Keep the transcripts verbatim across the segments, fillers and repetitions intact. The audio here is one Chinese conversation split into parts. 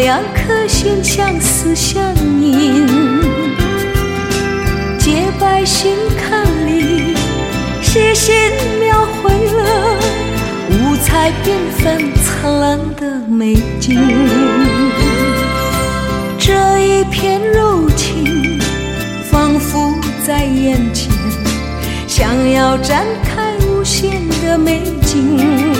两颗心相思相映，洁白心坎里细心描绘了五彩缤纷灿烂的美景。这一片柔情仿佛在眼前，想要展开无限的美景，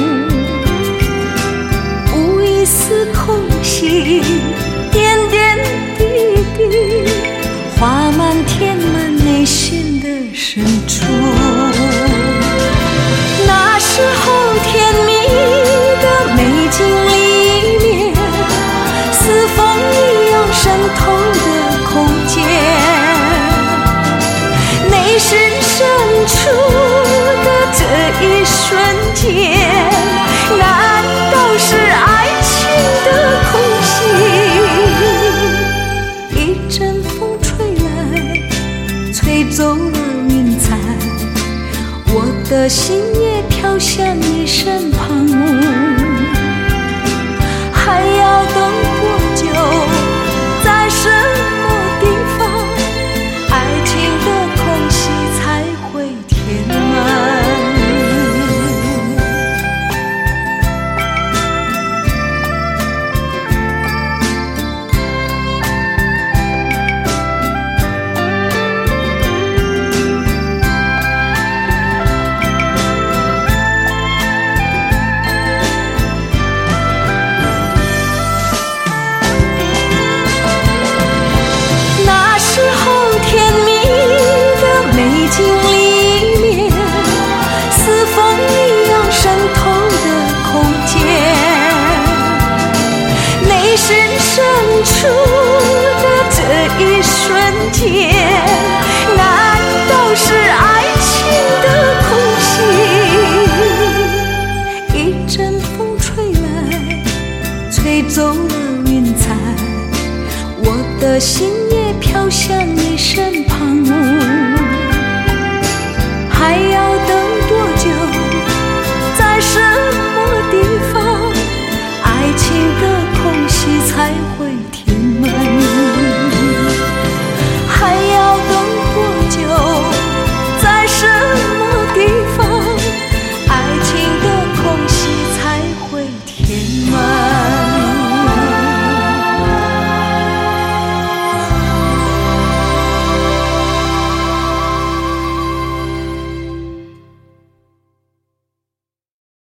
无一丝空隙，点点滴滴画满填满内心的深处。那时候甜蜜的美景里面，似风一样渗透的空间，内心深处的这一瞬间，难道是爱情的空隙？一阵风吹来，吹走了云彩，我的心也飘向你身旁。还要等多久？在什么地方，爱情的空隙才会填满？出的这一瞬间，难道是爱情的空隙？一阵风吹来，吹走了云彩，我的心也飘向你身旁。还要